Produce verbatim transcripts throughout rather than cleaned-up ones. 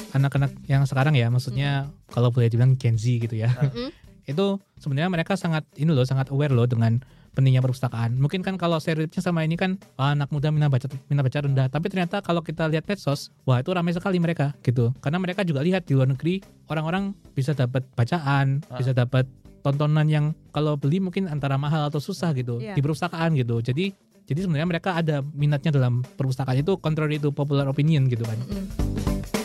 anak-anak yang sekarang ya, maksudnya mm. kalau boleh dibilang Gen Z gitu ya. Mm. Itu sebenarnya mereka sangat ini loh, sangat aware loh dengan pentingnya perpustakaan. Mungkin kan kalau stereotipnya sama ini kan oh, anak muda minat baca minat baca rendah, tapi ternyata kalau kita lihat medsos, wah itu ramai sekali mereka gitu. Karena mereka juga lihat di luar negeri orang-orang bisa dapat bacaan, ah. bisa dapat tontonan yang kalau beli mungkin antara mahal atau susah gitu yeah. di perpustakaan gitu. Jadi jadi sebenarnya mereka ada minatnya dalam perpustakaan, itu contrary to popular opinion gitu kan. Mm-hmm.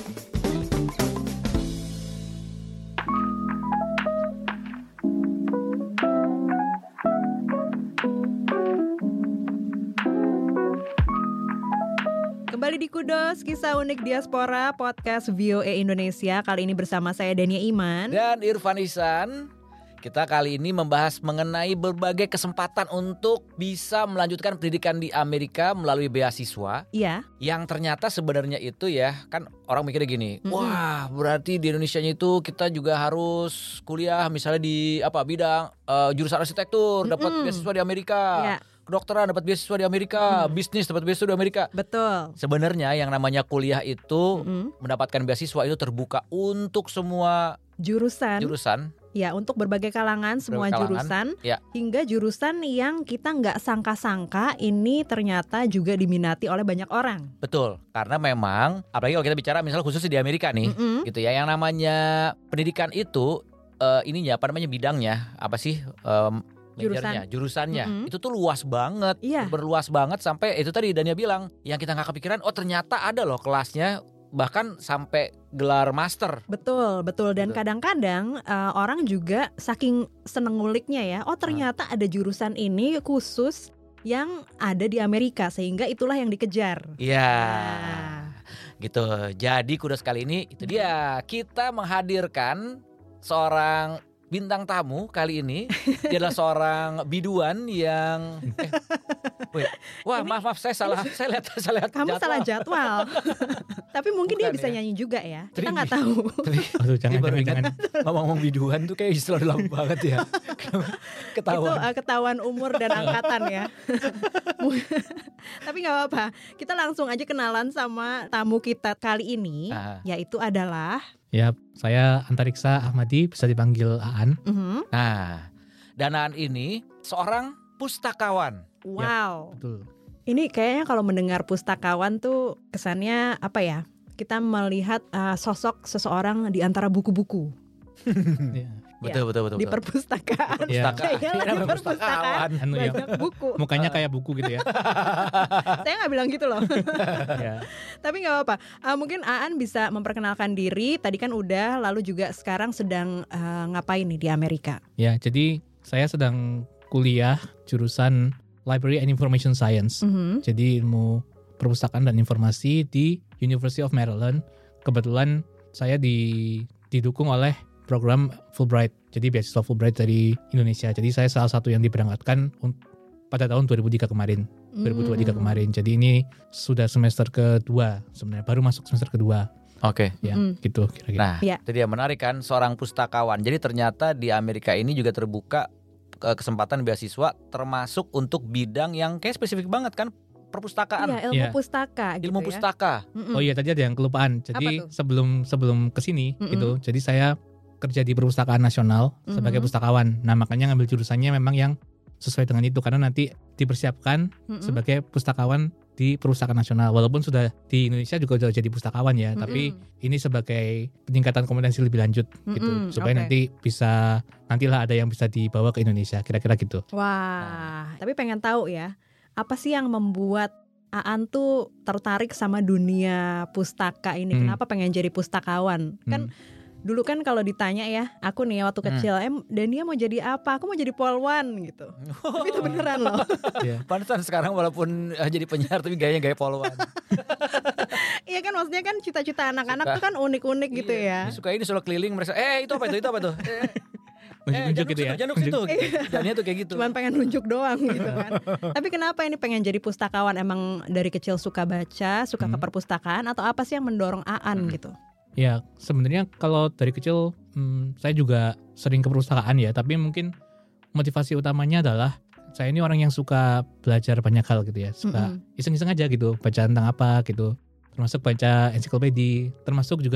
Kembali di Kudos, kisah unik diaspora podcast V O A Indonesia. Kali ini bersama saya Dania Iman dan Irfan Ihsan. Kita kali ini membahas mengenai berbagai kesempatan untuk bisa melanjutkan pendidikan di Amerika melalui beasiswa. Iya. Yang ternyata sebenarnya itu ya, kan orang mikirnya gini, mm-hmm. wah berarti di Indonesianya itu kita juga harus kuliah misalnya di apa bidang uh, jurusan arsitektur, mm-hmm. dapat beasiswa di Amerika. Iya. Kedokteran dapat beasiswa di Amerika, hmm. bisnis dapat beasiswa di Amerika. Betul. Sebenarnya yang namanya kuliah itu hmm. mendapatkan beasiswa itu terbuka untuk semua jurusan. Jurusan. Ya, untuk berbagai kalangan, semua berbagai kalangan, jurusan, ya. Hingga jurusan yang kita nggak sangka-sangka ini ternyata juga diminati oleh banyak orang. Betul, karena memang apalagi kalau kita bicara misalnya khususnya di Amerika nih, mm-hmm. gitu ya, yang namanya pendidikan itu uh, ininya apa namanya bidangnya apa sih? Um, Jurusan. Jurusannya mm-hmm. itu tuh luas banget, yeah. berluas banget sampai itu tadi Dania bilang yang kita nggak kepikiran, oh ternyata ada loh kelasnya bahkan sampai gelar master. Betul, betul dan betul. Kadang-kadang uh, orang juga saking seneng nguliknya ya, oh ternyata hmm. ada jurusan ini khusus yang ada di Amerika sehingga itulah yang dikejar. Iya, nah. gitu. Jadi Kudos kali ini itu dia kita menghadirkan seorang bintang tamu kali ini. Dia adalah seorang biduan yang eh, wait. Wah, ini, maaf maaf saya salah ini, saya lihat saya lihat kamu jadwal. salah jadwal. Tapi mungkin bukan dia bisa ya. Nyanyi juga ya. Kita nggak tahu. Aduh, jangan jangan jangan. Ngomong-ngomong biduan tuh kayak istilah lama banget ya. Ketahuan. Itu uh, ketahuan umur dan angkatan ya. Tapi nggak apa-apa. Kita langsung aja kenalan sama tamu kita kali ini, ah. yaitu adalah ya, saya Antariksa Ahmadi, bisa dipanggil Aan. Mm-hmm. Nah, dan Aan ini seorang pustakawan. Wow. Ya, betul. Ini kayaknya kalau mendengar pustakawan tuh kesannya apa ya? Kita melihat uh, sosok seseorang di antara buku-buku. ya. Betul, betul, betul, betul. Di perpustakaan. Ya. Kayaknya di perpustakaan anu, ya. banyak buku. Mukanya kayak buku gitu ya. Saya gak bilang gitu loh. ya. Tapi gak apa-apa. uh, Mungkin Aan bisa memperkenalkan diri. Tadi kan udah, lalu juga sekarang sedang uh, ngapain nih di Amerika? Ya, jadi saya sedang kuliah jurusan Library and Information Science. Mm-hmm. Jadi ilmu perpustakaan dan informasi di University of Maryland. Kebetulan saya di, didukung oleh program Fulbright, jadi beasiswa Fulbright dari Indonesia. Jadi saya salah satu yang diberangkatkan pada tahun dua ribu tiga kemarin, mm. dua ribu dua puluh tiga kemarin. Jadi ini sudah semester kedua sebenarnya, baru masuk semester kedua. Oke, okay. ya mm. gitu kira-kira. Nah, ya. Itu dia menarik kan, seorang pustakawan. Jadi ternyata di Amerika ini juga terbuka kesempatan beasiswa, termasuk untuk bidang yang kayak spesifik banget kan, perpustakaan. Iya, ilmu ya. pustaka gitu ilmu ya. pustaka. Mm-mm. Oh iya, tadi ada yang kelupaan. Jadi sebelum sebelum kesini Mm-mm. gitu, jadi saya kerja di Perpustakaan Nasional mm-hmm. sebagai pustakawan. Nah, makanya ngambil jurusannya memang yang sesuai dengan itu, karena nanti dipersiapkan mm-hmm. sebagai pustakawan di Perpustakaan Nasional. Walaupun sudah di Indonesia juga sudah jadi pustakawan ya, mm-hmm. tapi ini sebagai peningkatan kompetensi lebih lanjut mm-hmm. gitu, supaya okay. nanti bisa nantilah ada yang bisa dibawa ke Indonesia, kira-kira gitu. Wah, nah. Tapi pengen tahu ya, apa sih yang membuat Aan tuh tertarik sama dunia pustaka ini? Hmm. Kenapa pengen jadi pustakawan? Kan hmm. dulu kan kalau ditanya ya, aku nih waktu kecil, hmm. em Dania mau jadi apa? Aku mau jadi polwan gitu. Oh. Tapi itu beneran loh. Yeah. Pantesan sekarang walaupun uh, jadi penyiar tapi gayanya gaya polwan. Iya kan, maksudnya kan cita-cita anak-anak Suka. tuh kan unik-unik gitu iya. ya. Suka ini selalu keliling mereka, eh itu apa itu, itu apa tuh? Eh, nunjuk gitu ya. Jangan situ. Jangan tuh kayak gitu. Cuman pengen nunjuk doang gitu kan. Tapi kenapa ini pengen jadi pustakawan? Emang dari kecil suka baca, suka hmm. ke perpustakaan, atau apa sih yang mendorong Aan hmm. gitu? Ya, sebenarnya kalau dari kecil hmm, saya juga sering ke perpustakaan ya, tapi mungkin motivasi utamanya adalah saya ini orang yang suka belajar banyak hal gitu ya, suka mm-hmm. iseng-iseng aja gitu, baca tentang apa gitu, termasuk baca ensiklopedia, termasuk juga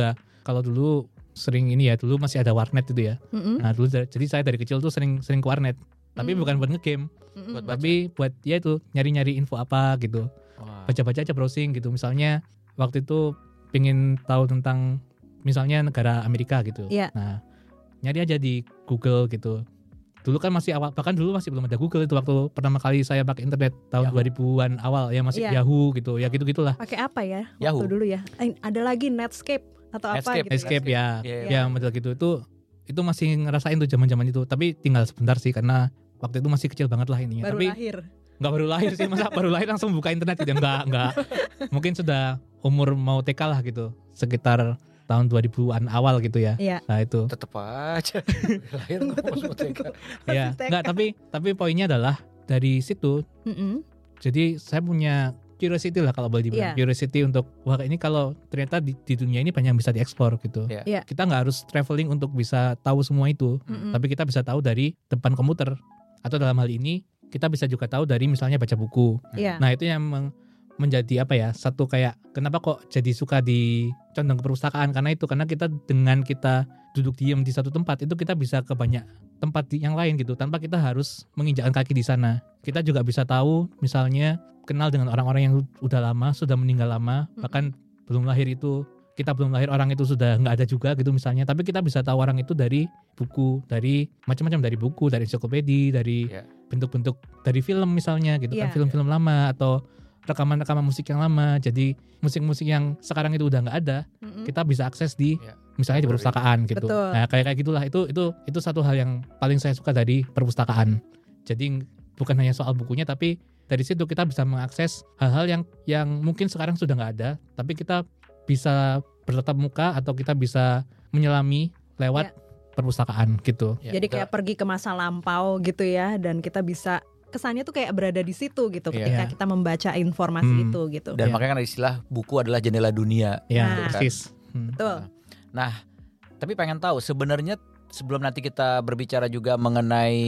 kalau dulu sering ini ya, dulu masih ada warnet itu ya. Mm-mm. Nah dulu jadi saya dari kecil tuh sering sering ke warnet, tapi Mm. bukan buat ngegame, Mm-mm. Buat baca. tapi buat ya itu nyari-nyari info apa gitu, Wah. baca-baca aja browsing gitu. Misalnya waktu itu pengen tahu tentang misalnya negara Amerika gitu. Iya. Nah nyari aja di Google gitu. Dulu kan masih awal, bahkan dulu masih belum ada Google itu waktu pertama kali saya pakai internet tahun Yahoo. dua ribuan awal ya, masih Iya. Yahoo gitu ya, gitu-gitulah. Pakai apa ya? Yahoo. Waktu dulu ya. Eh, ada lagi Netscape atau apa Netscape, gitu. ya? Escape ya, Iya, ya model gitu itu itu masih ngerasain tuh zaman-zaman itu, tapi tinggal sebentar sih karena waktu itu masih kecil banget lah ininya. Baru Tapi lahir. nggak baru lahir sih, masa baru lahir langsung buka internet gitu, nggak nggak. Mungkin sudah umur mau T K lah gitu, sekitar tahun dua ribuan awal gitu ya. Iya. Nah itu. Tetep aja lahir Tunggu, tunggu, masuk T K. Ya, Masih T K. enggak, tapi tapi poinnya adalah dari situ. Mm-mm. Jadi saya punya curiosity lah kalau boleh Iya. dibilang. Curiosity untuk wah ini kalau ternyata di, di dunia ini banyak yang bisa dieksplor gitu. Iya. Iya. Kita nggak harus traveling untuk bisa tahu semua itu, Mm-mm. tapi kita bisa tahu dari depan komputer, atau dalam hal ini kita bisa juga tahu dari misalnya baca buku. Iya. Nah itu yang meng- menjadi apa ya, satu kayak kenapa kok jadi suka di condong ke perpustakaan, karena itu karena kita dengan kita duduk diam di satu tempat itu kita bisa ke banyak tempat di- yang lain gitu tanpa kita harus menginjakkan kaki di sana. Kita juga bisa tahu misalnya kenal dengan orang-orang yang udah lama, sudah meninggal lama, bahkan belum lahir itu kita belum lahir orang itu sudah nggak ada juga gitu misalnya, tapi kita bisa tahu orang itu dari buku, dari macam-macam, dari buku, dari ensiklopedia, dari Iya. bentuk-bentuk dari film misalnya gitu kan, Iya. film-film lama atau rekaman-rekaman musik yang lama. Jadi musik-musik yang sekarang itu udah nggak ada, Mm-mm. kita bisa akses di Iya. misalnya di perpustakaan gitu. Betul. Nah kayak kayak gitulah, itu itu itu satu hal yang paling saya suka dari perpustakaan. Jadi bukan hanya soal bukunya, tapi dari situ kita bisa mengakses hal-hal yang yang mungkin sekarang sudah nggak ada, tapi kita bisa bertatap muka atau kita bisa menyelami lewat perpustakaan gitu. Ya, Jadi betul. kayak pergi ke masa lampau gitu ya, dan kita bisa kesannya tuh kayak berada di situ gitu Iya. ketika Iya. kita membaca informasi Hmm. itu gitu. Dan Iya. makanya kan ada istilah buku adalah jendela dunia. Ya, Nah. persis. Hmm. Betul. Nah, tapi pengen tahu sebenarnya sebelum nanti kita berbicara juga mengenai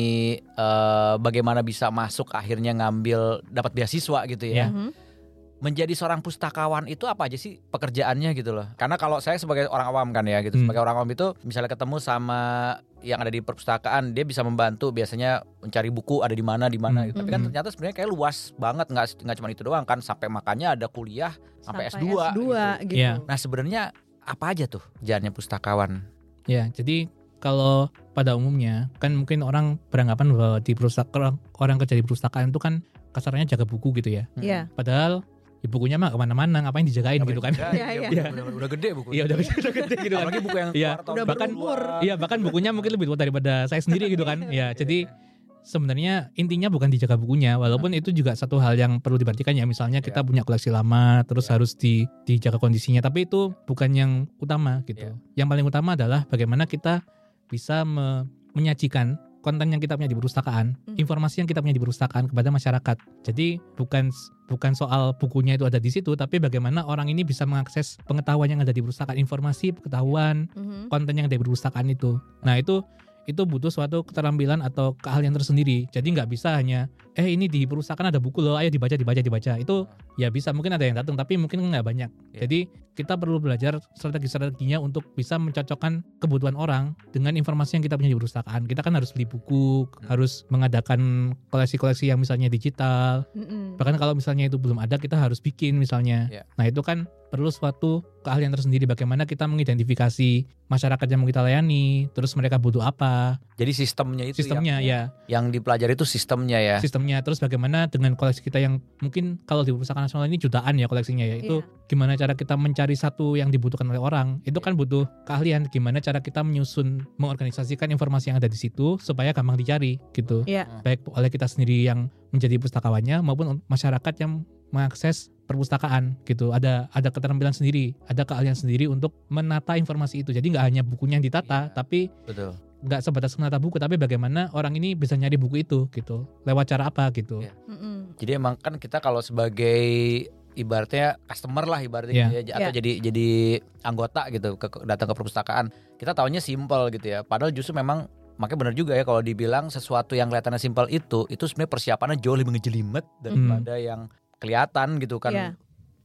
eh, bagaimana bisa masuk akhirnya ngambil dapat beasiswa gitu ya. Ya. Mhm. Menjadi seorang pustakawan itu apa aja sih pekerjaannya gitu loh. Karena kalau saya sebagai orang awam kan ya gitu, Hmm. sebagai orang awam itu misalnya ketemu sama yang ada di perpustakaan, dia bisa membantu biasanya mencari buku ada di mana di mana Hmm. gitu. Tapi kan Hmm. ternyata sebenarnya kayak luas banget, nggak nggak cuma itu doang kan, sampai makanya ada kuliah sampai, S dua. S dua gitu. gitu. Iya. Nah, sebenarnya apa aja tuh kerjaannya pustakawan? Ya, jadi kalau pada umumnya kan mungkin orang beranggapan bahwa di perpustakaan, orang kerja di perpustakaan itu kan kasarnya jaga buku gitu ya. Iya. Padahal ya bukunya mah kemana-mana, ngapain dijagain gitu kan? Iya, iya. Iya, udah, udah gede buku. Iya udah udah gede gitu kan. Apalagi buku yang Iya, keluar tahun udah bahkan- berumur. Iya bahkan bukunya mungkin lebih tua daripada saya sendiri gitu kan. Ya jadi sebenarnya intinya bukan dijaga bukunya, walaupun itu juga satu hal yang perlu diperhatikan ya. Misalnya kita Iya. punya koleksi lama, terus Iya. harus di, dijaga kondisinya. Tapi itu bukan yang utama gitu. Iya. Yang paling utama adalah bagaimana kita bisa me- menyajikan konten yang kita punya di perpustakaan, Hmm. informasi yang kita punya di perpustakaan kepada masyarakat. Jadi bukan bukan soal bukunya itu ada di situ, tapi bagaimana orang ini bisa mengakses pengetahuan yang ada di perpustakaan, informasi, pengetahuan, Mhm. konten yang ada di perpustakaan itu. Nah itu itu butuh suatu keterampilan atau keahlian tersendiri. Jadi nggak bisa hanya eh ini di perpustakaan ada buku loh, ayo dibaca dibaca dibaca. Itu ya bisa, mungkin ada yang datang tapi mungkin nggak banyak. Iya. Jadi kita perlu belajar strategi-strateginya untuk bisa mencocokkan kebutuhan orang dengan informasi yang kita punya di perpustakaan. Kita kan harus beli buku, harus mengadakan koleksi-koleksi yang misalnya digital. Mhm. Bahkan kalau misalnya itu belum ada, kita harus bikin misalnya. Iya. Nah itu kan perlu suatu keahlian tersendiri bagaimana kita mengidentifikasi masyarakat yang mau kita layani, terus mereka butuh apa, Jadi sistemnya itu sistemnya yang, ya, yang dipelajari itu sistemnya ya. sistemnya. Terus bagaimana dengan koleksi kita yang mungkin kalau di perpustakaan nasional ini jutaan ya koleksinya ya, itu Iya. gimana cara kita mencari satu yang dibutuhkan oleh orang, itu kan butuh keahlian. Gimana cara kita menyusun, mengorganisasikan informasi yang ada di situ supaya gampang dicari gitu. Iya. Baik oleh kita sendiri yang menjadi pustakawannya maupun masyarakat yang mengakses perpustakaan gitu. Ada ada keterampilan sendiri, ada keahlian sendiri untuk menata informasi itu. Jadi nggak hanya bukunya yang ditata, Iya. tapi Betul. nggak sebatas menata buku, tapi bagaimana orang ini bisa nyari buku itu gitu. Lewat cara apa gitu. Iya. Mhm. Jadi emang kan kita kalau sebagai ibaratnya customer lah ibaratnya Iya. gitu ya, atau Iya. jadi jadi anggota gitu ke, ke- datang ke perpustakaan. Kita taunya simple gitu ya. Padahal justru memang makanya benar juga ya kalau dibilang sesuatu yang kelihatannya simpel itu itu sebenarnya persiapannya jauh lebih ngejelimet daripada yang kelihatan gitu kan. Iya.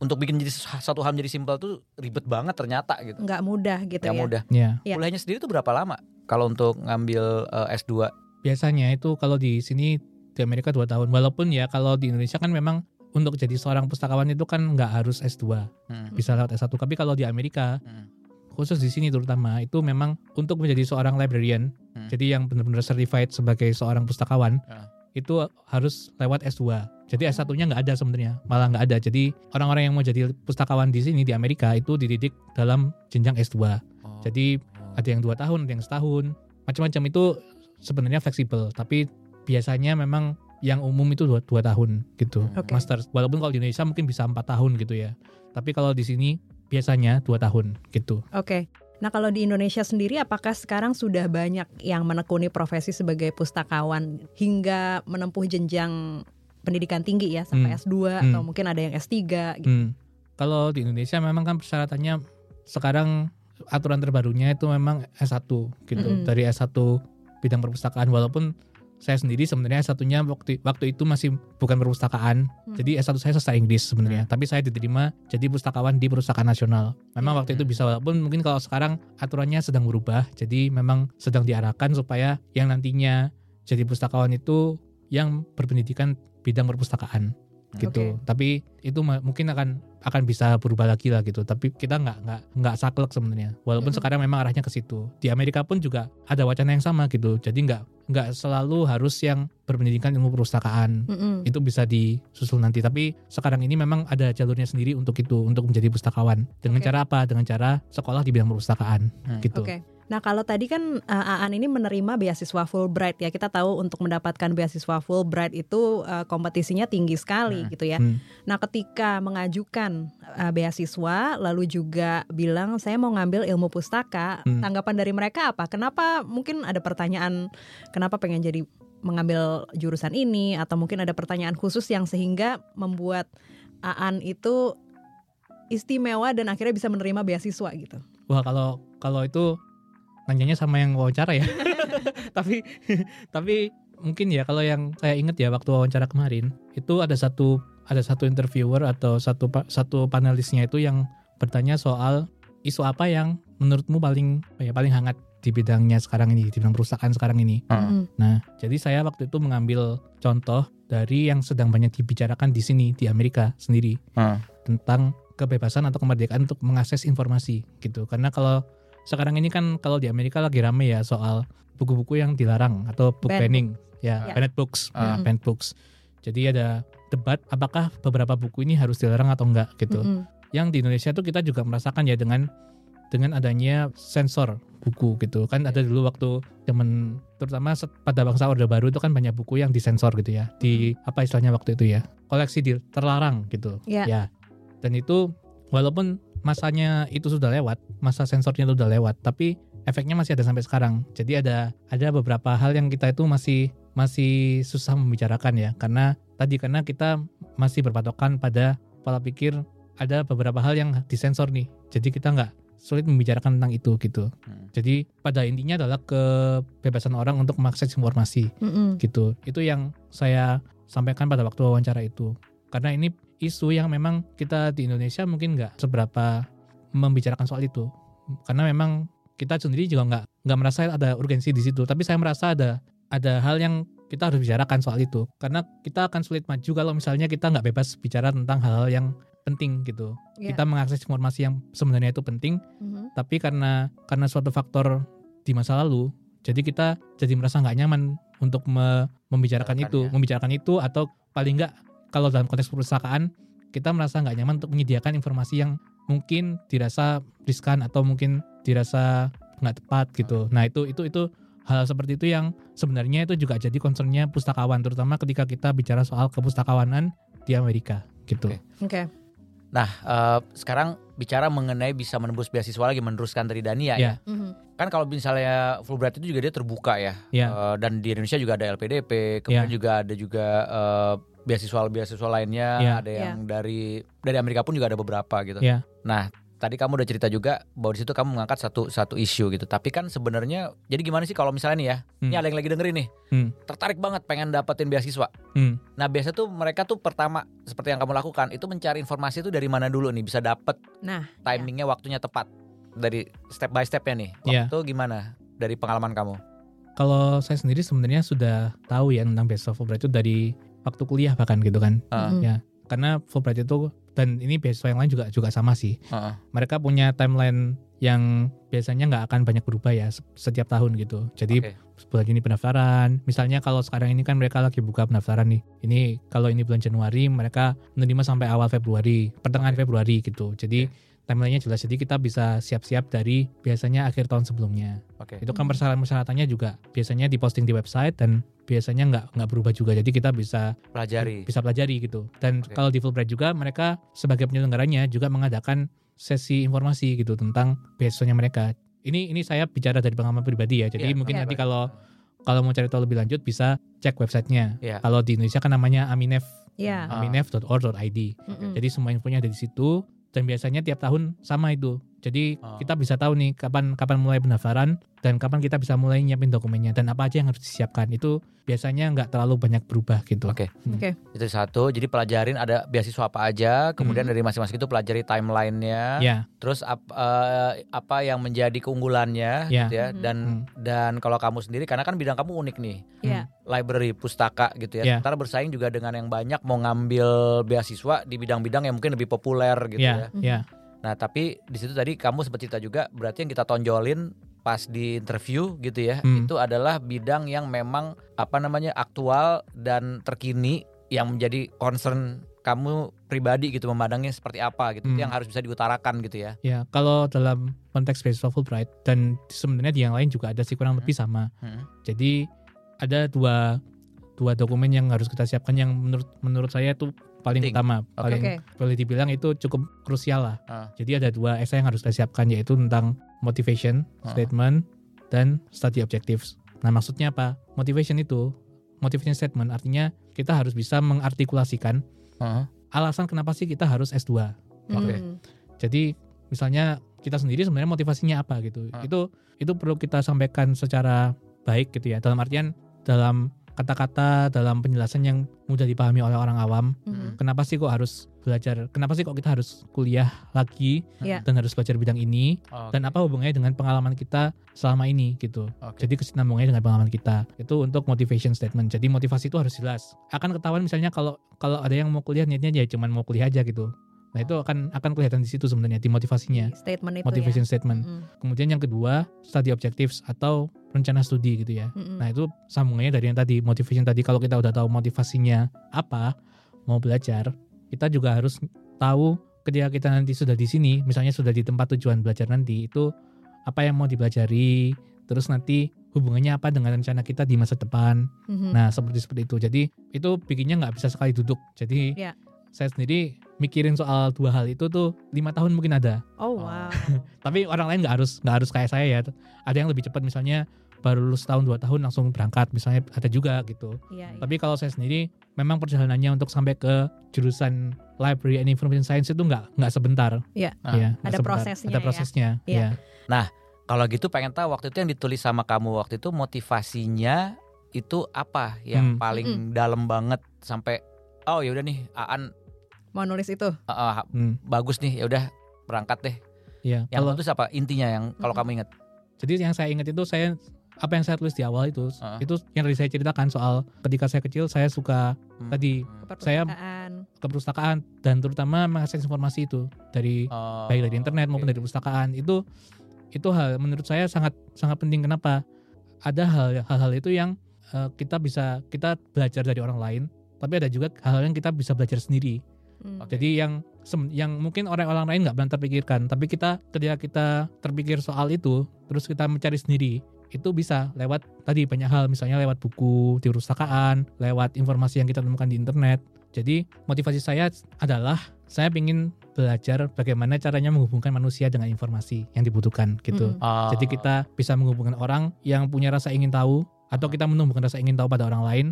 untuk bikin jadi satu hal menjadi simpel tuh ribet banget ternyata gitu. Nggak mudah gitu Nggak ya. mudah. Ya. Ya. Kuliahnya sendiri tuh berapa lama kalau untuk ngambil uh, S dua? Biasanya itu kalau di sini di Amerika dua tahun. Walaupun ya kalau di Indonesia kan memang untuk jadi seorang pustakawan itu kan nggak harus S dua. Hmm. Bisa lewat S satu. Tapi kalau di Amerika, Hmm. khusus di sini terutama, itu memang untuk menjadi seorang librarian, Hmm. jadi yang benar-benar certified sebagai seorang pustakawan, Ah. itu harus lewat S dua. Jadi S satunya nggak ada sebenarnya, malah nggak ada. Jadi orang-orang yang mau jadi pustakawan di sini di Amerika itu dididik dalam jenjang S dua. Oh. Jadi Oh. ada yang dua tahun, ada yang setahun, macam-macam itu sebenarnya fleksibel. Tapi biasanya memang yang umum itu dua, dua tahun gitu, Oke. master. Walaupun kalau di Indonesia mungkin bisa empat tahun gitu ya. Tapi kalau di sini biasanya dua tahun gitu. Oke. Nah kalau di Indonesia sendiri apakah sekarang sudah banyak yang menekuni profesi sebagai pustakawan hingga menempuh jenjang pendidikan tinggi ya sampai Hmm. S dua Hmm. atau mungkin ada yang S tiga gitu. Hmm. Kalau di Indonesia memang kan persyaratannya sekarang aturan terbarunya itu memang S satu gitu. Mm-mm. Dari S satu bidang perpustakaan, walaupun saya sendiri sebenarnya S satunya waktu waktu itu masih bukan perpustakaan. Hmm. Jadi S satu saya sastra Inggris sebenarnya, tapi saya diterima jadi pustakawan di Perpustakaan Nasional. Memang Hmm. waktu itu bisa, walaupun mungkin kalau sekarang aturannya sedang berubah. Jadi memang sedang diarahkan supaya yang nantinya jadi pustakawan itu yang berpendidikan bidang perpustakaan gitu. Oke. Tapi itu ma- mungkin akan akan bisa berubah lagi lah gitu. Tapi kita nggak nggak nggak saklek sebenarnya. Walaupun Mhm. sekarang memang arahnya ke situ. Di Amerika pun juga ada wacana yang sama gitu. Jadi nggak nggak selalu harus yang berpendidikan ilmu perpustakaan. Mm-mm. Itu bisa disusul nanti. Tapi sekarang ini memang ada jalurnya sendiri untuk itu, untuk menjadi pustakawan. Dengan Oke. cara apa? Dengan cara sekolah di bidang perpustakaan Hmm. gitu. Oke. Nah kalau tadi kan uh, Aan ini menerima beasiswa Fulbright ya. Kita tahu untuk mendapatkan beasiswa Fulbright itu uh, kompetisinya tinggi sekali Hmm. gitu ya. Hmm. Nah ketika mengajukan uh, beasiswa lalu juga bilang saya mau ngambil ilmu pustaka, Hmm. tanggapan dari mereka apa? Kenapa mungkin ada pertanyaan kenapa pengen jadi mengambil jurusan ini, atau mungkin ada pertanyaan khusus yang sehingga membuat Aan itu istimewa dan akhirnya bisa menerima beasiswa gitu. Wah, kalau kalau itu nanyanya sama yang wawancara ya. tapi tapi mungkin ya kalau yang saya ingat ya waktu wawancara kemarin itu ada satu ada satu interviewer atau satu pa- satu panelisnya itu yang bertanya soal isu apa yang menurutmu paling ya paling hangat di bidangnya sekarang ini, di bidang perusahaan sekarang ini. Hmm. Mm-mm. Nah, jadi saya waktu itu mengambil contoh dari yang sedang banyak dibicarakan di sini di Amerika sendiri Hmm. tentang kebebasan atau kemerdekaan untuk mengakses informasi gitu. Karena kalau sekarang ini kan kalau di Amerika lagi rame ya soal buku-buku yang dilarang atau book Banned banning, ya, Ya. banned books, ya, Mm. banned books. Jadi ada debat apakah beberapa buku ini harus dilarang atau enggak gitu. Mm-mm. Yang di Indonesia tuh kita juga merasakan ya dengan dengan adanya sensor buku gitu. Kan ada dulu waktu zaman terutama set- pada bangsa Orde Baru itu kan banyak buku yang disensor gitu ya. Di apa istilahnya waktu itu ya? Koleksi di, terlarang gitu. Ya. Ya. Dan itu walaupun masanya itu sudah lewat, masa sensornya itu sudah lewat, tapi efeknya masih ada sampai sekarang. Jadi ada ada beberapa hal yang kita itu masih masih susah membicarakan ya, karena tadi karena kita masih berpatokan pada pola pikir ada beberapa hal yang disensor nih. Jadi kita nggak sulit membicarakan tentang itu gitu. Hmm. Jadi pada intinya adalah kebebasan orang untuk mengakses informasi Mm-mm. gitu. Itu yang saya sampaikan pada waktu wawancara itu. Karena ini isu yang memang kita di Indonesia mungkin nggak seberapa membicarakan soal itu. Karena memang kita sendiri juga nggak nggak merasa ada urgensi di situ. Tapi saya merasa ada ada hal yang kita harus bicarakan soal itu. Karena kita akan sulit maju kalau misalnya kita nggak bebas bicara tentang hal-hal yang penting gitu. Ya. Kita mengakses informasi yang sebenarnya itu penting, Mhm. tapi karena karena suatu faktor di masa lalu, jadi kita jadi merasa nggak nyaman untuk me- membicarakan itu, Membicarakannya. membicarakan itu atau paling nggak kalau dalam konteks perpustakaan kita merasa nggak nyaman untuk menyediakan informasi yang mungkin dirasa riskan atau mungkin dirasa nggak tepat gitu. Nah itu itu itu hal seperti itu yang sebenarnya itu juga jadi concernnya pustakawan, terutama ketika kita bicara soal kepustakawanan di Amerika gitu. Oke. Oke. Nah, eh, sekarang bicara mengenai bisa menembus beasiswa lagi, meneruskan dari Dania ya. Ya. Mhm. Kan kalau misalnya Fulbright itu juga dia terbuka ya. Ya. Eh, dan di Indonesia juga ada L P D P, kemudian Ya. juga ada juga eh, beasiswa-beasiswa lainnya, Ya. ada yang dari dari Amerika pun juga ada beberapa gitu. Ya. Nah, tadi kamu udah cerita juga bahwa di situ kamu mengangkat satu satu isu gitu. Tapi kan sebenarnya jadi gimana sih kalau misalnya nih ya, hmm. ini ada yang lagi dengerin nih, hmm. tertarik banget pengen dapetin beasiswa. Hmm. Nah biasa tuh mereka tuh pertama seperti yang kamu lakukan itu mencari informasi itu dari mana dulu nih bisa dapet nah, timingnya, ya. waktunya tepat dari step by stepnya nih. Waktu yeah. gimana dari pengalaman kamu? Kalau saya sendiri sebenarnya sudah tahu ya tentang beasiswa Fulbright itu dari waktu kuliah bahkan gitu kan, uh. ya karena Fulbright itu dan ini beasiswa yang lain juga juga sama sih. Uh. Mereka punya timeline yang biasanya nggak akan banyak berubah ya setiap tahun gitu. Jadi okay. bulan ini pendaftaran. Misalnya kalau sekarang ini kan mereka lagi buka pendaftaran nih. Ini kalau ini bulan Januari mereka menerima sampai awal Februari, pertengahan okay. Februari gitu. Jadi okay. timelinenya jelas, jadi kita bisa siap-siap dari biasanya akhir tahun sebelumnya. Okay. Itu kan persyaratan-persyaratannya juga biasanya diposting di website dan biasanya nggak nggak berubah juga. Jadi kita bisa pelajari, bisa pelajari gitu. Dan okay. kalau di Fulbright juga mereka sebagai penyelenggaranya juga mengadakan sesi informasi gitu tentang beasiswanya mereka. Ini ini saya bicara dari pengalaman pribadi ya. Jadi yeah, mungkin yeah. nanti kalau kalau mau cari tahu lebih lanjut bisa cek websitenya. Yeah. Kalau di Indonesia kan namanya Aminef, yeah. aminef dot org dot i d. Mm-hmm. Jadi semua infonya ada di situ. Dan biasanya tiap tahun sama itu. Jadi oh. kita bisa tahu nih kapan kapan mulai pendaftaran dan kapan kita bisa mulai nyiapin dokumennya dan apa aja yang harus disiapkan. Itu biasanya nggak terlalu banyak berubah gitu. Oke. Okay. Hmm. Okay. Itu satu. Jadi pelajarin ada beasiswa apa aja. Kemudian hmm. dari masing-masing itu pelajari timelinenya. Yeah. Terus ap, uh, apa yang menjadi keunggulannya, yeah. gitu ya. Dan hmm. dan kalau kamu sendiri karena kan bidang kamu unik nih. Yeah. Library, pustaka gitu ya. Yeah. Sementara bersaing juga dengan yang banyak mau ngambil beasiswa di bidang-bidang yang mungkin lebih populer gitu yeah. ya. Yeah. Nah tapi di situ tadi kamu sempat cerita juga berarti yang kita tonjolin pas di interview gitu ya, hmm. itu adalah bidang yang memang apa namanya aktual dan terkini yang menjadi concern kamu pribadi gitu, memandangnya seperti apa gitu, hmm. yang harus bisa diutarakan gitu ya. Ya kalau dalam konteks beasiswa Fulbright dan sebenarnya di yang lain juga ada sih kurang hmm. lebih sama. Hmm. Jadi ada dua dua dokumen yang harus kita siapkan yang menurut menurut saya itu paling Think. utama, okay. paling okay. boleh dibilang itu cukup krusial lah. Uh. Jadi ada dua essay yang harus kita siapkan yaitu tentang motivation uh. statement dan study objectives. Nah maksudnya apa? Motivation itu, motivation statement artinya kita harus bisa mengartikulasikan uh. alasan kenapa sih kita harus S dua. Oke. Okay. Hmm. Jadi misalnya kita sendiri sebenarnya motivasinya apa gitu. Uh. Itu itu perlu kita sampaikan secara baik gitu ya. Dalam artian dalam kata-kata, dalam penjelasan yang mudah dipahami oleh orang awam. Mm-hmm. Kenapa sih kok harus belajar? Kenapa sih kok kita harus kuliah lagi yeah. dan harus belajar bidang ini? Okay. Dan apa hubungannya dengan pengalaman kita selama ini gitu? Okay. Jadi kesinambungannya dengan pengalaman kita. Itu untuk motivation statement. Jadi motivasi itu harus jelas. Akan ketahuan misalnya kalau kalau ada yang mau kuliah niatnya ya cuma mau kuliah aja gitu. Nah itu akan akan kelihatan di situ sebenarnya di motivasinya. Statement itu motivation ya. statement. Mm-hmm. Kemudian yang kedua study objectives atau rencana studi gitu ya. Mm-hmm. Nah itu sambungannya dari yang tadi motivation tadi. Kalau kita udah tahu motivasinya apa mau belajar, kita juga harus tahu ketika kita nanti sudah di sini, misalnya sudah di tempat tujuan belajar nanti itu apa yang mau dipelajari, terus nanti hubungannya apa dengan rencana kita di masa depan. Mm-hmm. Nah seperti seperti itu. Jadi itu bikinnya nggak bisa sekali duduk. Jadi yeah. saya sendiri mikirin soal dua hal itu tuh lima tahun mungkin ada. Oh wow. Tapi orang lain nggak harus nggak harus kayak saya ya. Ada yang lebih cepat misalnya baru lulus tahun dua tahun langsung berangkat misalnya ada juga gitu. Iya, Tapi iya. kalau saya sendiri memang perjalanannya untuk sampai ke jurusan Library and Information Science itu nggak nggak sebentar. Iya. Nah, ya, ada sebentar. prosesnya. Ada prosesnya. Ya. Ya. Nah kalau gitu pengen tahu waktu itu yang ditulis sama kamu waktu itu motivasinya itu apa yang hmm. paling mm-hmm. dalam banget sampai oh ya udah nih Aan mau nulis itu uh, uh, hmm. bagus nih ya udah berangkat deh. Iya. Yang kalau itu apa intinya yang kalau hmm. kamu ingat? Jadi yang saya ingat itu saya apa yang saya tulis di awal itu uh. itu yang tadi saya ceritakan soal ketika saya kecil saya suka hmm. tadi saya ke perpustakaan dan terutama mengakses informasi itu dari uh, baik dari internet okay. maupun dari perpustakaan itu itu hal menurut saya sangat sangat penting. Kenapa? Ada hal hal-hal itu yang uh, kita bisa kita belajar dari orang lain, tapi ada juga hal-hal yang kita bisa belajar sendiri. Hmm. Jadi yang yang mungkin orang-orang lain nggak pernah terpikirkan, tapi kita ketika kita terpikir soal itu, terus kita mencari sendiri, itu bisa lewat tadi banyak hal, misalnya lewat buku di perpustakaan, lewat informasi yang kita temukan di internet. Jadi motivasi saya adalah saya ingin belajar bagaimana caranya menghubungkan manusia dengan informasi yang dibutuhkan gitu. Hmm. Uh. Jadi kita bisa menghubungkan orang yang punya rasa ingin tahu, atau kita menumbuhkan rasa ingin tahu pada orang lain. Uh.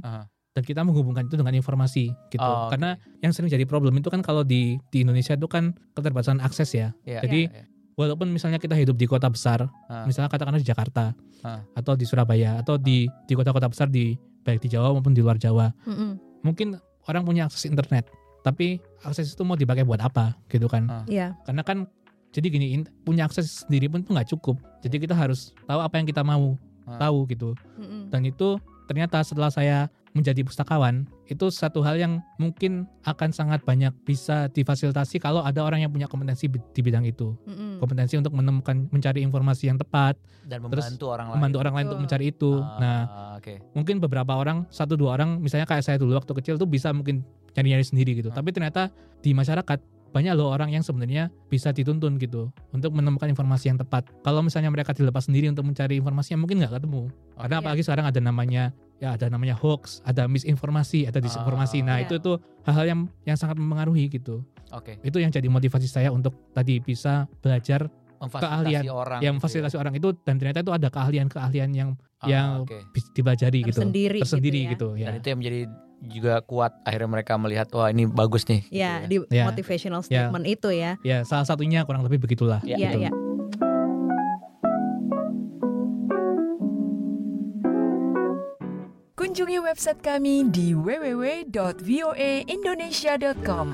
dan kita menghubungkan itu dengan informasi gitu. Oh, okay. Karena yang sering jadi problem itu kan kalau di di Indonesia itu kan keterbatasan akses ya. Yeah, Jadi yeah, yeah. walaupun misalnya kita hidup di kota besar, uh. misalnya katakanlah di Jakarta uh. atau di Surabaya atau di di kota-kota besar di baik di Jawa maupun di luar Jawa, Mm-mm. mungkin orang punya akses internet, tapi akses itu mau dipakai buat apa gitu kan? uh. Yeah. Karena kan jadi gini, in, punya akses sendiri pun tuh nggak cukup. Jadi kita harus tahu apa yang kita mau uh. tahu gitu. Mm-mm. Dan itu ternyata setelah saya menjadi pustakawan, itu satu hal yang mungkin akan sangat banyak bisa difasilitasi kalau ada orang yang punya kompetensi di bidang itu. Mm-mm. Kompetensi untuk menemukan, mencari informasi yang tepat, dan terus membantu orang lain. membantu orang lain Betul. untuk mencari itu. Ah, Nah, okay. mungkin beberapa orang, satu dua orang, misalnya kayak saya dulu waktu kecil tuh bisa mungkin nyari-nyari sendiri gitu. Hmm. Tapi ternyata di masyarakat banyak loh orang yang sebenarnya bisa dituntun gitu untuk menemukan informasi yang tepat. Kalau misalnya mereka dilepas sendiri untuk mencari informasi yang mungkin nggak ketemu. Oh, Karena iya. apalagi sekarang ada namanya ya ada namanya hoax, ada misinformasi, ada disinformasi. Ah, nah iya. itu tuh hal-hal yang yang sangat mempengaruhi gitu. Oke. Itu yang jadi motivasi saya untuk tadi bisa belajar Memfasilitasi keahlian orang. yang gitu fasilitasi ya. orang itu, dan ternyata itu ada keahlian-keahlian yang Ah, yang oke. bisa dipelajari gitu. Tersendiri gitu Tersendiri ya. gitu ya. Dan itu yang menjadi juga kuat akhirnya mereka melihat wah ini bagus nih. gitu Ya, ya. di Ya. motivational statement itu ya. Ya, salah satunya kurang lebih begitulah. Ya. Iya, gitu. iya. Kunjungi website kami di w w w dot voa indonesia dot com.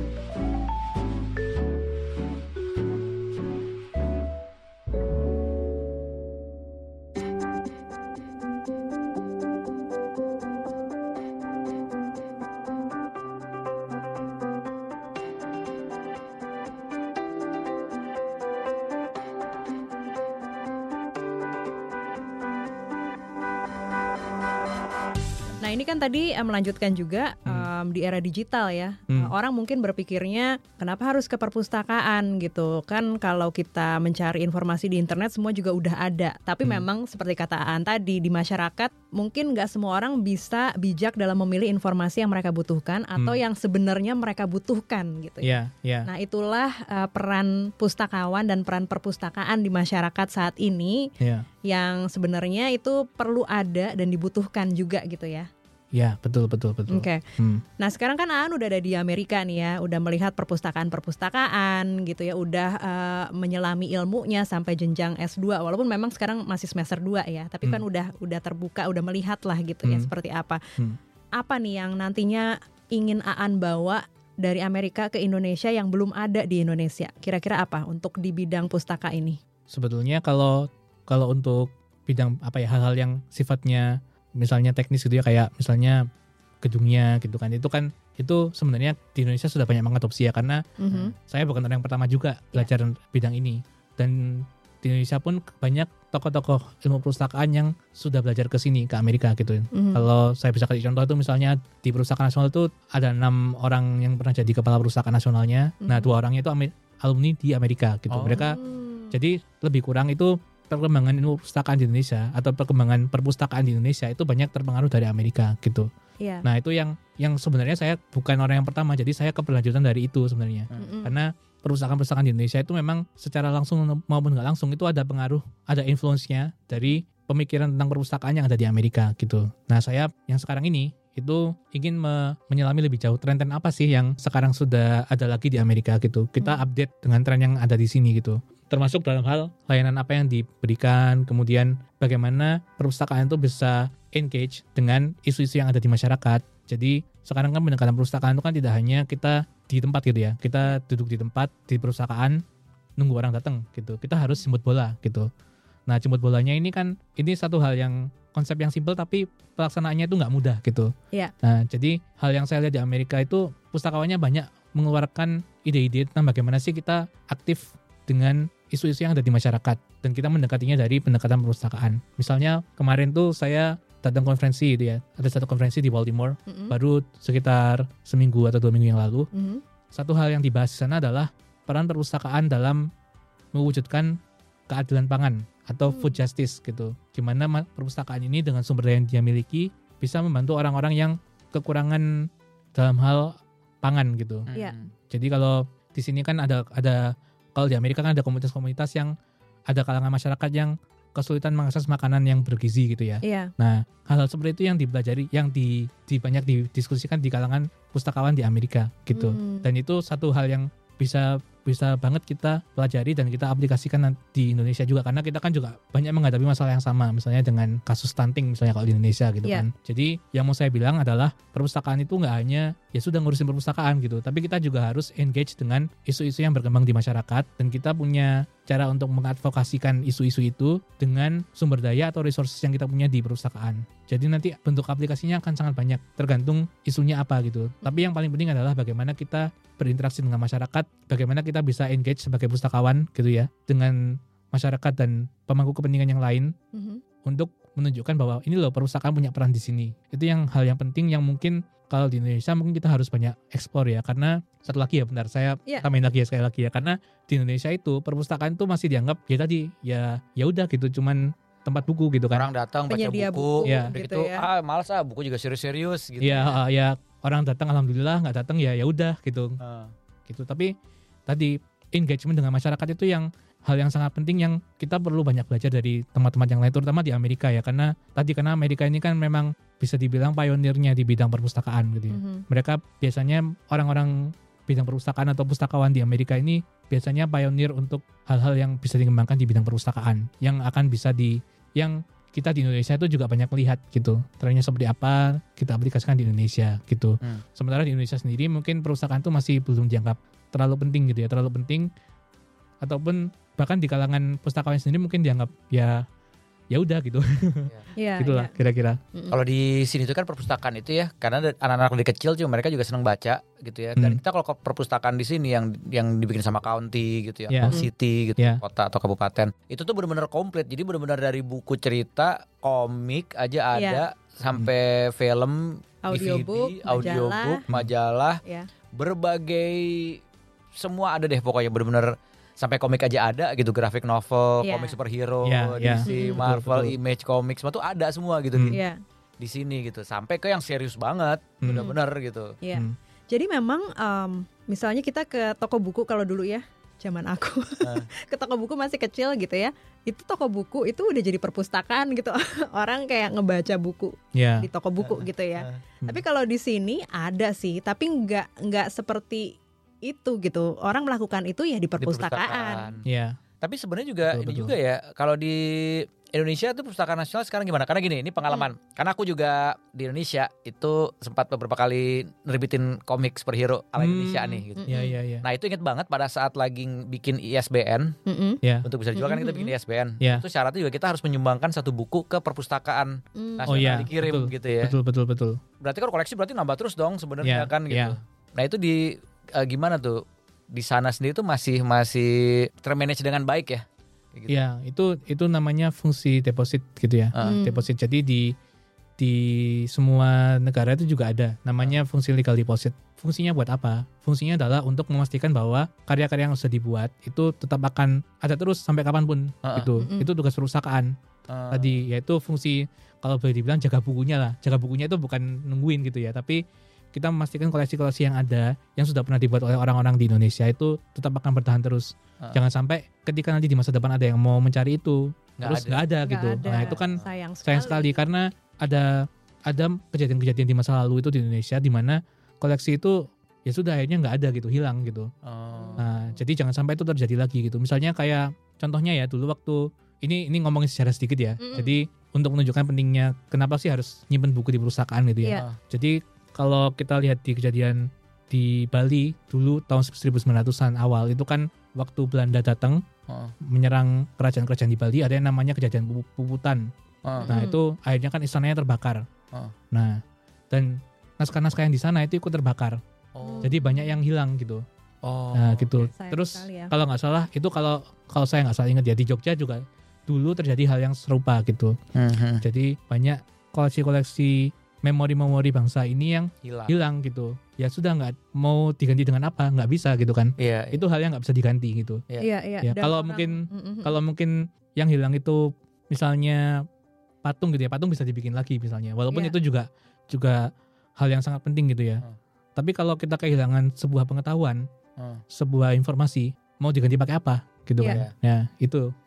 Nah ini kan tadi eh, melanjutkan juga Hmm. em, di era digital ya. Hmm. Eh, Orang mungkin berpikirnya kenapa harus ke perpustakaan gitu. Kan kalau kita mencari informasi di internet semua juga udah ada. Tapi Hmm. memang seperti kata Aan tadi, di masyarakat mungkin gak semua orang bisa bijak dalam memilih informasi yang mereka butuhkan atau Hmm. yang sebenarnya mereka butuhkan gitu ya. Iya, iya. Nah itulah eh, peran pustakawan dan peran perpustakaan di masyarakat saat ini Iya. yang sebenarnya itu perlu ada dan dibutuhkan juga gitu ya. Ya, betul betul betul. Oke. Hmm. Nah sekarang kan Aan udah ada di Amerika nih ya, udah melihat perpustakaan-perpustakaan gitu ya, udah eh, menyelami ilmunya sampai jenjang S dua, walaupun memang sekarang masih semester dua ya, tapi kan Hmm. udah udah terbuka, udah melihat lah gitu ya Hmm. seperti apa. Hmm. Apa nih yang nantinya ingin Aan bawa dari Amerika ke Indonesia yang belum ada di Indonesia? Kira-kira apa untuk di bidang pustaka ini? Sebetulnya kalau kalau untuk bidang apa ya, hal-hal yang sifatnya misalnya teknis gitu ya, kayak misalnya gedungnya gitu kan, itu kan itu sebenarnya di Indonesia sudah banyak mengadopsi ya, karena Mhm. saya bukan orang yang pertama juga belajar bidang ini, dan di Indonesia pun banyak tokoh-tokoh ilmu perpustakaan yang sudah belajar ke sini, ke Amerika gitu. Mhm. Kalau saya bisa kasih contoh itu misalnya di Perpustakaan Nasional itu ada enam orang yang pernah jadi kepala perpustakaan nasionalnya. Nah, Mhm. dua orangnya itu ami- alumni di Amerika gitu. Oh. Mereka Hmm. jadi lebih kurang itu perkembangan ilmu perpustakaan di Indonesia atau perkembangan perpustakaan di Indonesia itu banyak terpengaruh dari Amerika gitu. Iya. Nah, itu yang yang sebenarnya saya bukan orang yang pertama, jadi saya keberlanjutan dari itu sebenarnya. Mhm. Karena perpustakaan-perpustakaan di Indonesia itu memang secara langsung maupun nggak langsung itu ada pengaruh, ada influence-nya dari pemikiran tentang perpustakaan yang ada di Amerika gitu. Nah, saya yang sekarang ini itu ingin me- menyelami lebih jauh tren-tren apa sih yang sekarang sudah ada lagi di Amerika gitu. Kita Hmm. update dengan tren yang ada di sini gitu. Termasuk dalam hal layanan apa yang diberikan, kemudian bagaimana perpustakaan itu bisa engage dengan isu-isu yang ada di masyarakat. Jadi sekarang kan pendekatan perpustakaan itu kan tidak hanya kita di tempat gitu ya, kita duduk di tempat di perpustakaan nunggu orang datang gitu. Kita harus jemput bola gitu. Nah, jemput bolanya ini kan ini satu hal yang konsep yang simpel tapi pelaksanaannya itu nggak mudah gitu. Iya. Nah, jadi hal yang saya lihat di Amerika itu pustakawannya banyak mengeluarkan ide-ide tentang bagaimana sih kita aktif dengan isu-isu yang ada di masyarakat, dan kita mendekatinya dari pendekatan perpustakaan. Misalnya kemarin tuh saya datang konferensi gitu ya, ada satu konferensi di Baltimore Mhm. baru sekitar seminggu atau dua minggu yang lalu. Mhm. Satu hal yang dibahas di sana adalah peran perpustakaan dalam mewujudkan keadilan pangan atau Hmm. food justice gitu. Gimana ma- perpustakaan ini dengan sumber daya yang dia miliki bisa membantu orang-orang yang kekurangan dalam hal pangan gitu. Iya. Hmm. Jadi kalau di sini kan ada ada kalau di Amerika kan ada komunitas-komunitas yang ada kalangan masyarakat yang kesulitan mengakses makanan yang bergizi gitu ya. Iya. Nah, hal-hal seperti itu yang dipelajari, yang di, di banyak didiskusikan di kalangan pustakawan di Amerika gitu. Hmm. Dan itu satu hal yang bisa bisa banget kita pelajari dan kita aplikasikan di Indonesia juga, karena kita kan juga banyak menghadapi masalah yang sama, misalnya dengan kasus stunting misalnya kalau di Indonesia gitu yeah. kan. Jadi yang mau saya bilang adalah perpustakaan itu nggak hanya ya sudah ngurusin perpustakaan gitu, tapi kita juga harus engage dengan isu-isu yang berkembang di masyarakat, dan kita punya cara untuk mengadvokasikan isu-isu itu dengan sumber daya atau resources yang kita punya di perpustakaan. Jadi nanti bentuk aplikasinya akan sangat banyak, tergantung isunya apa gitu. Tapi yang paling penting adalah bagaimana kita berinteraksi dengan masyarakat, bagaimana kita bisa engage sebagai pustakawan gitu ya dengan masyarakat dan pemangku kepentingan yang lain mm-hmm. untuk menunjukkan bahwa ini loh perpustakaan punya peran di sini. Itu yang hal yang penting yang mungkin kalau di Indonesia mungkin kita harus banyak eksplor ya, karena satu lagi ya bentar saya yeah. tambahin lagi ya sekali lagi ya, karena di Indonesia itu perpustakaan itu masih dianggap ya tadi ya ya udah gitu, cuman tempat buku gitu kan. Orang datang baca buku, buku ya. gitu, gitu ya. Ah malas ah, buku juga serius-serius gitu. Iya, uh, ya orang datang alhamdulillah, nggak datang ya ya udah gitu. Uh. Gitu. Tapi tadi engagement dengan masyarakat itu yang hal yang sangat penting yang kita perlu banyak belajar dari tempat-tempat yang lain, terutama di Amerika ya, karena tadi karena Amerika ini kan memang bisa dibilang pionirnya di bidang perpustakaan gitu ya. Mm-hmm. Mereka biasanya orang-orang bidang perpustakaan atau pustakawan di Amerika ini biasanya pionir untuk hal-hal yang bisa dikembangkan di bidang perpustakaan, yang akan bisa di yang kita di Indonesia itu juga banyak melihat gitu, trennya seperti apa kita aplikasikan di Indonesia gitu. Hmm. Sementara di Indonesia sendiri mungkin perpustakaan itu masih belum dianggap terlalu penting gitu ya, terlalu penting, ataupun bahkan di kalangan pustakawan sendiri mungkin dianggap ya ya udah gitu. Ya, gitulah ya. Kira-kira. Mm-hmm. Kalau di sini itu kan perpustakaan itu ya, karena anak-anak dari kecil juga mereka juga senang baca gitu ya. Dan hmm. kita kalau ke perpustakaan di sini yang yang dibikin sama county gitu ya, yeah. atau city gitu, yeah. kota atau kabupaten, itu tuh benar-benar komplit. Jadi benar-benar dari buku cerita, komik aja ada, yeah. sampai hmm. film, audiobook, D V D, audiobook, majalah, majalah yeah. berbagai semua ada deh pokoknya, benar-benar sampai komik aja ada gitu, graphic novel, yeah. komik superhero, yeah, D C, yeah. Marvel, betul, betul. Image Comics, semua tuh ada semua gitu hmm. di, yeah. di sini gitu. Sampai ke yang serius banget, hmm. benar-benar gitu. Yeah. Hmm. Jadi memang um, misalnya kita ke toko buku kalau dulu ya, zaman aku uh. ke toko buku masih kecil gitu ya, itu toko buku itu udah jadi perpustakaan gitu. Orang kayak ngebaca buku yeah. di toko buku uh. gitu ya. Uh. Tapi kalau di sini ada sih, tapi nggak nggak seperti itu gitu. Orang melakukan itu ya di perpustakaan. Iya. Tapi sebenarnya juga betul, ini betul. juga ya, kalau di Indonesia tuh perpustakaan nasional sekarang gimana? Karena gini, ini pengalaman. Hmm. Karena aku juga di Indonesia itu sempat beberapa kali nerbitin komik superhero ala hmm. Indonesia nih gitu. Iya, iya, iya. Nah, itu inget banget pada saat lagi bikin I S B N. Mm-hmm. Yeah. Untuk bisa dijual kan kita bikin I S B N. Yeah. Itu syaratnya juga kita harus menyumbangkan satu buku ke perpustakaan mm. nasional oh, yeah. dikirim betul, gitu ya. Betul, betul, betul. Berarti kalau koleksi berarti nambah terus dong sebenarnya yeah. kan gitu. Yeah. Nah, itu di uh, gimana tuh? Di sana sendiri tuh masih masih termanage dengan baik ya? Gitu. Ya, itu itu namanya fungsi deposit gitu ya. Hmm. Deposit. Jadi di di semua negara itu juga ada namanya fungsi legal deposit. Fungsinya buat apa? Fungsinya adalah untuk memastikan bahwa karya-karya yang sudah dibuat itu tetap akan ada terus sampai kapanpun uh-uh. gitu. Mm-hmm. Itu tugas perusahaan. Uh. Tadi yaitu fungsi, kalau boleh dibilang jaga bukunya lah. Jaga bukunya itu bukan nungguin gitu ya, tapi kita memastikan koleksi-koleksi yang ada yang sudah pernah dibuat oleh orang-orang di Indonesia itu tetap akan bertahan terus. Uh. Jangan sampai ketika nanti di masa depan ada yang mau mencari itu gak terus nggak ada. ada gitu. Gak ada. Nah itu kan sayang sekali. sayang sekali karena ada ada kejadian-kejadian di masa lalu itu di Indonesia di mana koleksi itu ya sudah akhirnya nggak ada gitu, hilang gitu. Oh. Nah jadi jangan sampai itu terjadi lagi gitu. Misalnya kayak contohnya ya dulu waktu ini ini ngomongin sejarah sedikit ya. Mm-hmm. Jadi untuk menunjukkan pentingnya kenapa sih harus nyimpen buku di perpustakaan gitu ya. Yeah. Jadi kalau kita lihat di kejadian di Bali dulu tahun seribu sembilan ratusan awal itu kan waktu Belanda datang uh. menyerang kerajaan-kerajaan di Bali, ada yang namanya kejadian Puputan. Uh. Nah hmm. itu akhirnya kan istananya terbakar. Uh. Nah dan naskah-naskah yang di sana itu ikut terbakar. Oh. Jadi banyak yang hilang gitu. Oh. Nah gitu. Okay. Terus ya. Kalau nggak salah itu kalau kalau saya nggak salah ingat ya di Jogja juga dulu terjadi hal yang serupa gitu. Uh-huh. Jadi banyak koleksi-koleksi memori-memori bangsa ini yang hilang, hilang gitu. Ya sudah nggak mau diganti dengan apa, nggak bisa gitu kan. Yeah, itu yeah. hal yang nggak bisa diganti gitu. Iya yeah. yeah, yeah. ya, kalau orang, mungkin mm-hmm. kalau mungkin yang hilang itu misalnya patung gitu ya, patung bisa dibikin lagi misalnya. Walaupun yeah. itu juga juga hal yang sangat penting gitu ya. Hmm. Tapi kalau kita kehilangan sebuah pengetahuan, hmm. sebuah informasi, mau diganti pakai apa gitu yeah. kan. Ya, itu.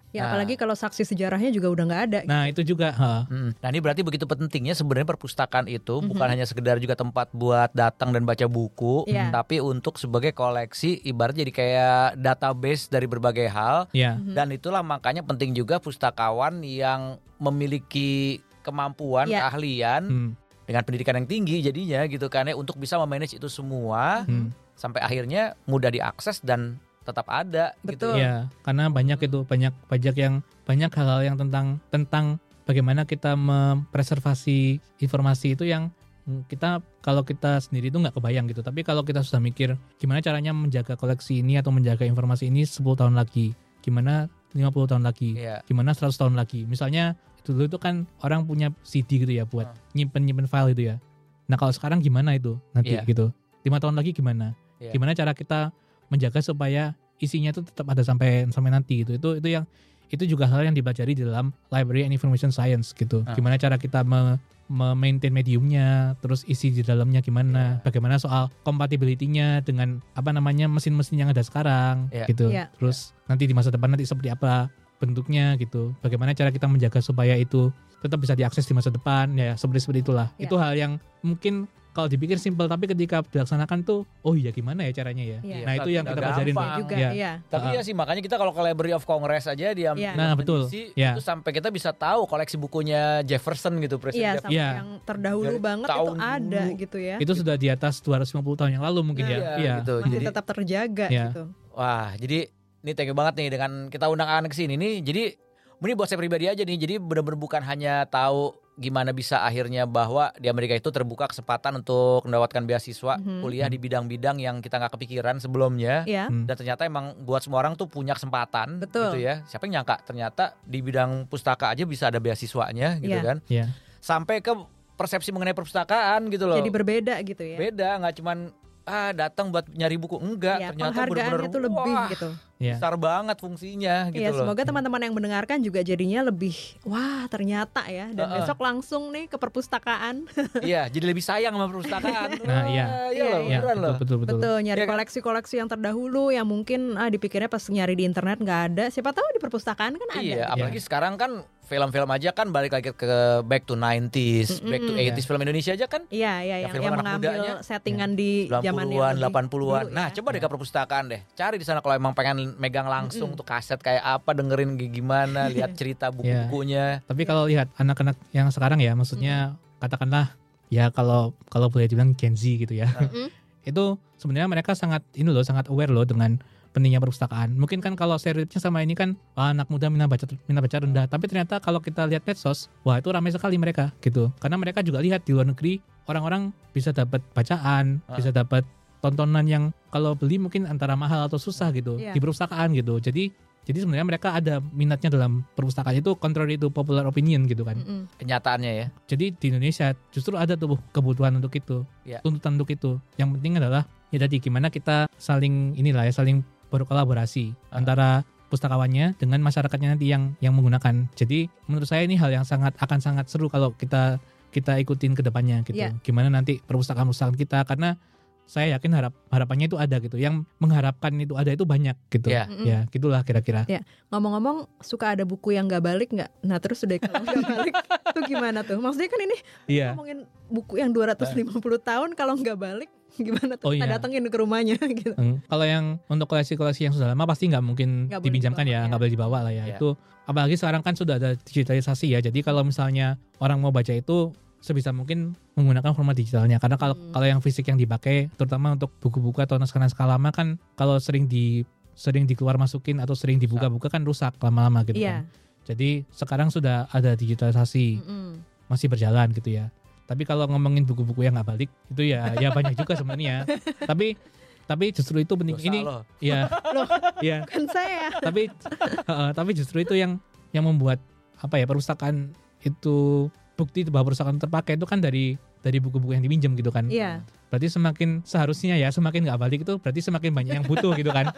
Ya Nah. apalagi kalau saksi sejarahnya juga udah nggak ada. Nah itu juga. ha. Hmm. Nah ini berarti begitu pentingnya sebenarnya perpustakaan itu Mhm. bukan hanya sekedar juga tempat buat datang dan baca buku, Iya. tapi untuk sebagai koleksi ibarat jadi kayak database dari berbagai hal. Ya. Mhm. Dan itulah makanya penting juga pustakawan yang memiliki kemampuan, Ya. keahlian Hmm. dengan pendidikan yang tinggi jadinya gitu kan ya untuk bisa memanage itu semua Hmm. sampai akhirnya mudah diakses dan tetap ada gitu. Betul. Ya, karena banyak itu banyak pajak yang banyak hal-hal yang tentang tentang bagaimana kita mempreservasi informasi itu yang mm, kita kalau kita sendiri itu nggak kebayang gitu. Tapi kalau kita sudah mikir gimana caranya menjaga koleksi ini atau menjaga informasi ini sepuluh tahun lagi, gimana lima puluh tahun lagi, Iya. gimana seratus tahun lagi. Misalnya dulu itu kan orang punya C D gitu ya buat nyimpen-nyimpen file gitu ya. Nah kalau sekarang gimana itu nanti Iya. gitu? Lima tahun lagi gimana? Iya. Gimana cara kita menjaga supaya isinya itu tetap ada sampai sampai nanti gitu. Itu itu yang itu juga hal yang dipelajari di dalam Library and Information Science gitu. Ah. Gimana cara kita me, me-maintain mediumnya, terus isi di dalamnya gimana, Iya. bagaimana soal compatibility-nya dengan apa namanya mesin-mesin yang ada sekarang Iya. gitu. Iya. Terus nanti di masa depan nanti seperti apa bentuknya gitu. Bagaimana cara kita menjaga supaya itu tetap bisa diakses di masa depan ya seperti seperti itulah. Iya. Itu hal yang mungkin kalau dipikir simpel tapi ketika dilaksanakan tuh oh iya gimana ya caranya ya. Iya. Nah itu yang Nggak kita pelajarin gampang. tuh. juga Iya. iya. Tapi Ah. ya sih makanya kita kalau ke Library of Congress aja di Iya. Nah, betul. Ya. itu sampai kita bisa tahu koleksi bukunya Jefferson gitu Presiden Iya, Jefferson. sampai Iya. yang terdahulu Dari banget itu tahun ada dulu. gitu ya. Itu sudah di atas dua ratus lima puluh tahun yang lalu mungkin Nah, ya. iya, Iya. gitu. Masih Jadi tetap terjaga Iya. gitu. wah, jadi ini thank you banget nih dengan kita undang Aan ke sini nih. Jadi ini buat saya pribadi aja nih. Jadi benar-benar bukan hanya tahu gimana bisa akhirnya bahwa di Amerika itu terbuka kesempatan untuk mendapatkan beasiswa Mhm. kuliah di bidang-bidang yang kita nggak kepikiran sebelumnya. Iya. Hmm. Dan ternyata emang buat semua orang tuh punya kesempatan. Betul. Gitu ya. Siapa yang nyangka ternyata di bidang pustaka aja bisa ada beasiswanya gitu Iya. kan. Iya. Sampai ke persepsi mengenai perpustakaan gitu loh. Jadi berbeda gitu ya. Beda, nggak cuman ah datang buat nyari buku, enggak, Iya, ternyata penghargaannya bener-bener tuh lebih wah, gitu. Iya. besar banget fungsinya gitu Iya, loh. semoga teman-teman yang mendengarkan juga jadinya lebih wah ternyata ya dan Uh-uh. besok langsung nih ke perpustakaan. Iya, jadi lebih sayang sama perpustakaan. Nah, iya. Wah, iya Iya, loh, Iya, beneran betul, loh. betul betul. Betul, nyari Iya kan? koleksi-koleksi yang terdahulu yang mungkin ah dipikirnya pas nyari di internet nggak ada. Siapa tahu di perpustakaan kan ada. Iya, gitu. apalagi sekarang kan film-film aja kan balik lagi ke back to nineties, back to Mm-mm. eighties film Indonesia aja kan Iya, iya Ya, yang, film yang anak mengambil mudanya. settingan di zaman yang sembilan puluhan, lebih delapan puluhan. dulu Nah, ya. coba deh ke perpustakaan deh. Cari di sana kalau emang pengen megang langsung tuh kaset kayak apa, dengerin gimana, lihat cerita buku-bukunya. Tapi kalau lihat anak-anak yang sekarang ya, maksudnya katakanlah ya kalau kalau boleh dibilang Gen Z gitu ya. Mm-mm. Itu sebenarnya mereka sangat ini loh, sangat aware loh dengan pentingnya perpustakaan. Mungkin kan kalau stereotipnya sama ini kan wah, anak muda minat baca minat baca rendah, tapi ternyata kalau kita lihat medsos, wah itu ramai sekali mereka gitu. Karena mereka juga lihat di luar negeri orang-orang bisa dapat bacaan, Ah. bisa dapat tontonan yang kalau beli mungkin antara mahal atau susah gitu Iya. di perpustakaan gitu. Jadi jadi sebenarnya mereka ada minatnya dalam perpustakaan itu contrary to popular opinion gitu kan. Mm-mm. Kenyataannya ya. Jadi di Indonesia justru ada tuh kebutuhan untuk itu, Ya. tuntutan untuk itu. Yang penting adalah ya tadi gimana kita saling inilah ya saling berkolaborasi Ah. antara pustakawannya dengan masyarakatnya nanti yang yang menggunakan. Jadi menurut saya ini hal yang sangat akan sangat seru kalau kita kita ikutin ke depannya gitu. Ya. Gimana nanti perpustakaan-perpustakaan kita karena saya yakin harap harapannya itu ada gitu. Yang mengharapkan itu ada itu banyak gitu. Ya. Mm-mm. Ya, gitulah kira-kira. Ngomong-ngomong suka ada buku yang nggak balik nggak? Nah terus udah kalau nggak balik tuh gimana tuh? Maksudnya kan ini Iya. ngomongin buku yang dua ratus lima puluh tahun kalau nggak balik gimana tuh? Oh, Kita iya. datengin ke rumahnya gitu. Hmm, Kalau yang untuk koleksi-koleksi yang sudah lama pasti nggak mungkin Nggak boleh dipinjamkan dibawa, ya, ya. nggak boleh dibawa lah ya. Ya. Itu apalagi sekarang kan sudah ada digitalisasi ya. Jadi kalau misalnya orang mau baca itu sebisa mungkin menggunakan format digitalnya. Karena kalau Hmm. kalau yang fisik yang dipakai, terutama untuk buku-buku atau naskah-naskah lama kan, kalau sering di sering dikeluar masukin atau sering dibuka-buka kan rusak lama-lama gitu Iya. kan. Jadi sekarang sudah ada digitalisasi, Mm-mm. masih berjalan gitu ya. Tapi kalau ngomongin buku-buku yang nggak balik itu ya ya banyak juga sebenarnya. Tapi tapi justru itu penting. Dosa Ini loh. ya, Loh. ya. Kan saya. Tapi uh, tapi justru itu yang yang membuat apa ya perpustakaan itu bukti bahwa perpustakaan terpakai itu kan dari dari buku-buku yang dipinjam gitu kan. Iya. Berarti semakin seharusnya ya semakin nggak balik itu berarti semakin banyak yang butuh gitu kan.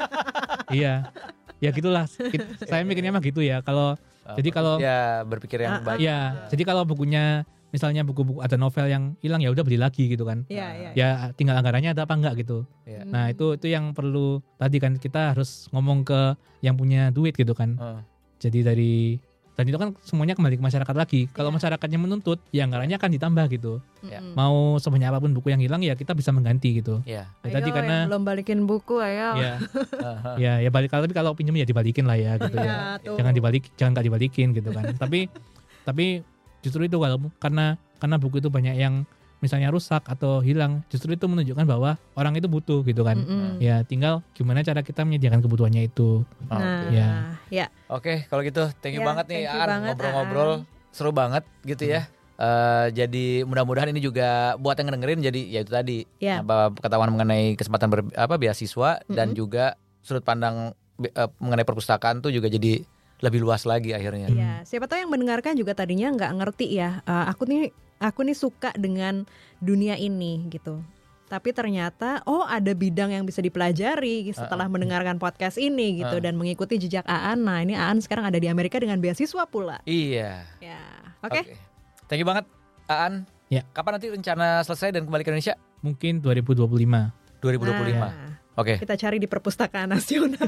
Iya. Ya gitulah. Kit- Saya mikirnya mah gitu ya. Kalau Jadi kalau- ya berpikir yang Ah, baik. ya jadi kalau bukunya misalnya buku-buku ada novel yang hilang ya udah beli lagi gitu kan. Iya, iya. Ya tinggal anggarannya ada apa enggak gitu. Iya. Nah, itu itu yang perlu tadi kan kita harus ngomong ke yang punya duit gitu kan. Heeh. Jadi dari dan itu kan semuanya kembali ke masyarakat lagi. Kalau yeah. masyarakatnya menuntut, ya anggarannya akan ditambah gitu. Yeah. Mau sebanyak apapun buku yang hilang ya kita bisa mengganti gitu. Yeah. Ya, tadi karena belum balikin buku ayo. Ya, ya, ya balik. Tapi kalau pinjam ya dibalikin lah ya gitu ya. Tuh. Jangan dibalik, jangan nggak dibalikin gitu kan. tapi tapi justru itu kalau karena karena buku itu banyak yang misalnya rusak atau hilang, justru itu menunjukkan bahwa orang itu butuh gitu kan. Mm-mm. Ya tinggal gimana cara kita menyediakan kebutuhannya itu. Nah, ya. ya. Oke, kalau gitu thank you Ya, banget nih thank you Aan, banget, ngobrol-ngobrol Aan. seru banget gitu Hmm. ya. Uh, jadi mudah-mudahan ini juga buat yang dengerin jadi ya itu tadi Ya. apa pengetahuan mengenai kesempatan ber, apa beasiswa Mm-mm. dan juga sudut pandang uh, mengenai perpustakaan tuh juga jadi lebih luas lagi akhirnya. Iya, siapa tahu yang mendengarkan juga tadinya nggak ngerti ya. Uh, aku nih aku nih suka dengan dunia ini gitu. Tapi ternyata oh ada bidang yang bisa dipelajari setelah uh, mendengarkan podcast ini gitu uh. dan mengikuti jejak Aan. Nah, ini Aan sekarang ada di Amerika dengan beasiswa pula. Iya. Ya. Oke. Okay? Okay. Thank you banget Aan. Ya. Kapan nanti rencana selesai dan kembali ke Indonesia? Mungkin dua ribu dua puluh lima. dua ribu dua puluh lima. Nah, Oke. Okay. Kita cari di Perpustakaan Nasional.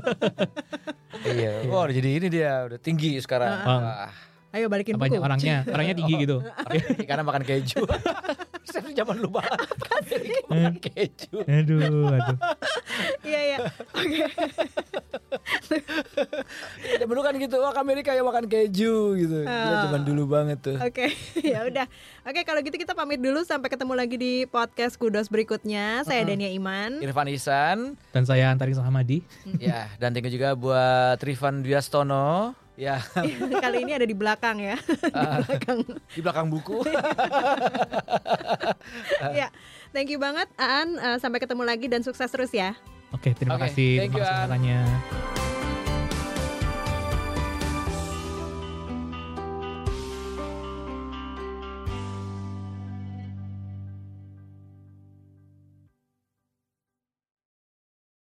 Iya. Oh, jadi ini dia udah tinggi sekarang. Uh. Wah. Ayo balikin buku. Banyak orangnya, orangnya tinggi gitu. Karena makan keju. Saya zaman lu banget. Makan keju. Aduh, aduh. Iya iya. Oke. Ya dulu kan gitu, wah ke Amerika ya makan keju gitu. Gila, zaman dulu banget tuh. Oke, ya udah. Oke, kalau gitu kita pamit dulu sampai ketemu lagi di podcast Kudos berikutnya. Saya Dania Iman, Irfan Ihsan, dan saya Antaring Sahamadi. Ya, dan thank you juga buat Rifan Dwiastono. Ya. Kali ini ada di belakang ya. Di belakang. Di belakang buku. Ya, thank you banget Aan. Uh, sampai ketemu lagi dan sukses terus ya. Oke, terima Oke, kasih. thank you, Terima kasih Aan. kesempatannya.